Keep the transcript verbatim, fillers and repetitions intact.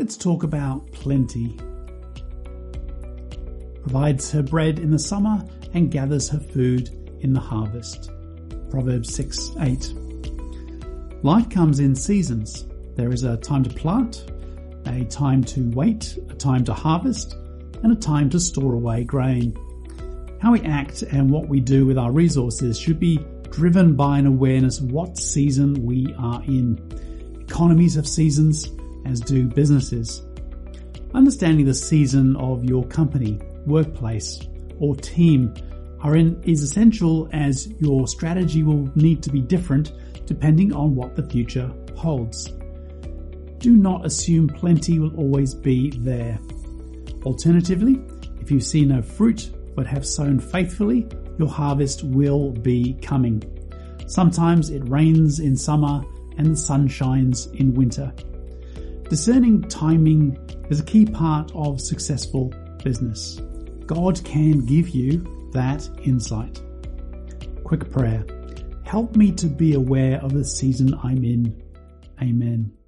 let's talk about plenty. Provides her bread in the summer and gathers her food in the harvest. Proverbs six eight. Life comes in seasons. There is a time to plant, a time to wait, a time to harvest, and a time to store away grain. How we act and what we do with our resources should be driven by an awareness of what season we are in. Economies have seasons, as do businesses. Understanding the season of your company, workplace, or team are in, is essential, as your strategy will need to be different depending on what the future holds. Do not assume plenty will always be there. Alternatively, if you see no fruit but have sown faithfully, your harvest will be coming. Sometimes it rains in summer and the sun shines in winter. Discerning timing is a key part of successful business. God can give you that insight. Quick prayer. Help me to be aware of the season I'm in. Amen.